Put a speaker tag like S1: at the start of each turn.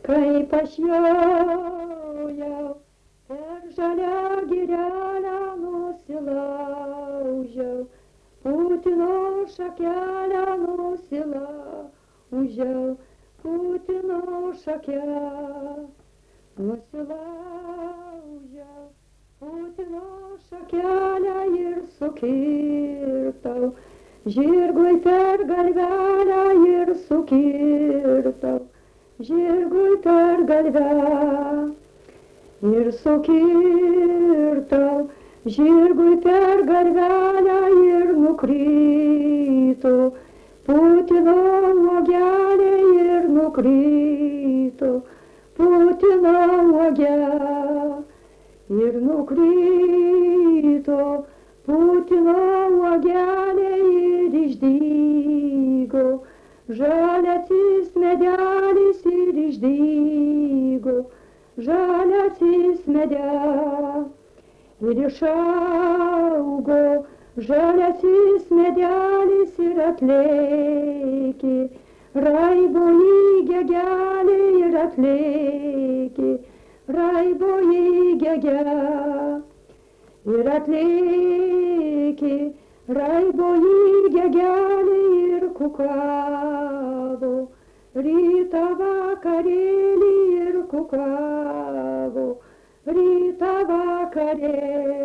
S1: kaip aš jojau, per žalią girelę nusilaužiau, putino šakelę nusilaužiau, putino šakelę nusilaužiau, putino šakelę ir sukirtau, žirgui per galvelę ir sukirtau, žirgui per galvelę ir sukirtau, žirgui per galvelę ir nukrito, putino uogelė ir nukrito, putino uogelė ir nukrito, putino uogelė ir išdygo, žaliasis medelis ir išdygo, žaliasis medelis ir išaugo, žaliasis medelis ir atlėkė, raibo į gegelį ir atlėkė, raibo į gegelį ir atlėkė, raibo į gegelį ir kukavo, rytą vakarėlį ir kukavo, rytą vakarėlį